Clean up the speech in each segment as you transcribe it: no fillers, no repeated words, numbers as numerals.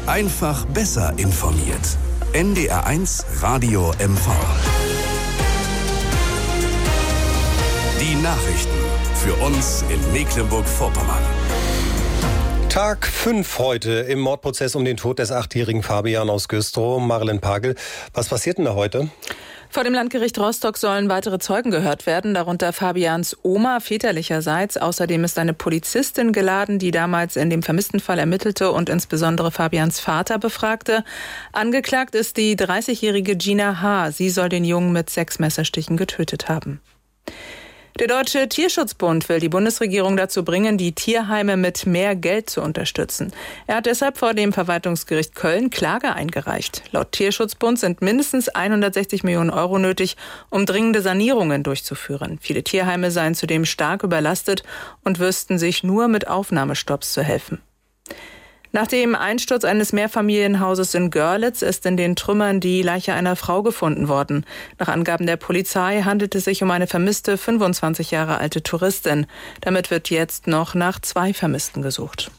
Einfach besser informiert. NDR1 Radio MV. Die Nachrichten für uns in Mecklenburg-Vorpommern. Tag 5 heute im Mordprozess um den Tod des 8-jährigen Fabian aus Güstrow. Marilyn Pagel, was passiert denn da heute? Vor dem Landgericht Rostock sollen weitere Zeugen gehört werden, darunter Fabians Oma väterlicherseits. Außerdem ist eine Polizistin geladen, die damals in dem vermissten Fall ermittelte und insbesondere Fabians Vater befragte. Angeklagt ist die 30-jährige Gina H. Sie soll den Jungen mit 6 Messerstichen getötet haben. Der Deutsche Tierschutzbund will die Bundesregierung dazu bringen, die Tierheime mit mehr Geld zu unterstützen. Er hat deshalb vor dem Verwaltungsgericht Köln Klage eingereicht. Laut Tierschutzbund sind mindestens 160 Millionen Euro nötig, um dringende Sanierungen durchzuführen. Viele Tierheime seien zudem stark überlastet und wüssten sich nur mit Aufnahmestopps zu helfen. Nach dem Einsturz eines Mehrfamilienhauses in Görlitz ist in den Trümmern die Leiche einer Frau gefunden worden. Nach Angaben der Polizei handelt es sich um eine vermisste 25 Jahre alte Touristin. Damit wird jetzt noch nach 2 Vermissten gesucht.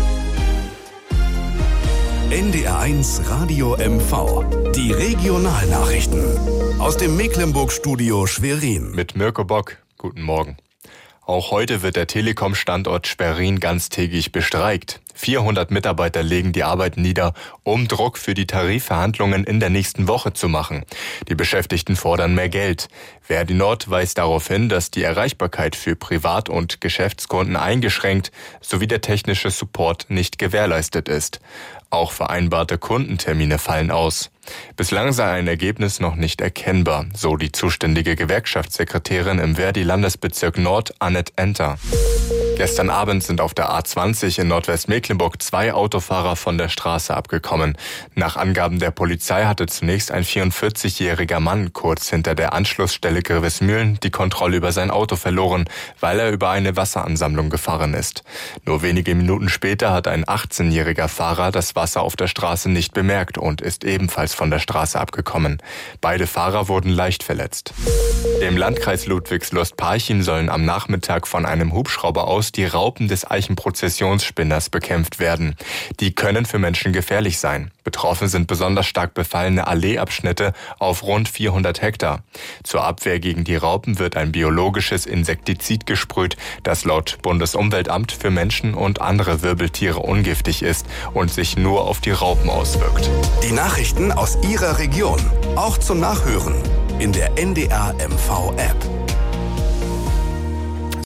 NDR1 Radio MV. Die Regionalnachrichten. Aus dem Mecklenburg-Studio Schwerin. Mit Mirko Bock. Guten Morgen. Auch heute wird der Telekom-Standort Schwerin ganztägig bestreikt. 400 Mitarbeiter legen die Arbeit nieder, um Druck für die Tarifverhandlungen in der nächsten Woche zu machen. Die Beschäftigten fordern mehr Geld. Verdi Nord weist darauf hin, dass die Erreichbarkeit für Privat- und Geschäftskunden eingeschränkt sowie der technische Support nicht gewährleistet ist. Auch vereinbarte Kundentermine fallen aus. Bislang sei ein Ergebnis noch nicht erkennbar, so die zuständige Gewerkschaftssekretärin im Verdi-Landesbezirk Nord, Annette Enter. Gestern Abend sind auf der A20 in Nordwestmecklenburg 2 Autofahrer von der Straße abgekommen. Nach Angaben der Polizei hatte zunächst ein 44-jähriger Mann kurz hinter der Anschlussstelle Grevesmühlen die Kontrolle über sein Auto verloren, weil er über eine Wasseransammlung gefahren ist. Nur wenige Minuten später hat ein 18-jähriger Fahrer das Wasser auf der Straße nicht bemerkt und ist ebenfalls von der Straße abgekommen. Beide Fahrer wurden leicht verletzt. Im Landkreis Ludwigslust-Parchim sollen am Nachmittag von einem Hubschrauber aus die Raupen des Eichenprozessionsspinners bekämpft werden. Die können für Menschen gefährlich sein. Betroffen sind besonders stark befallene Alleeabschnitte auf rund 400 Hektar. Zur Abwehr gegen die Raupen wird ein biologisches Insektizid gesprüht, das laut Bundesumweltamt für Menschen und andere Wirbeltiere ungiftig ist und sich nur auf die Raupen auswirkt. Die Nachrichten aus Ihrer Region, auch zum Nachhören in der NDR MV App.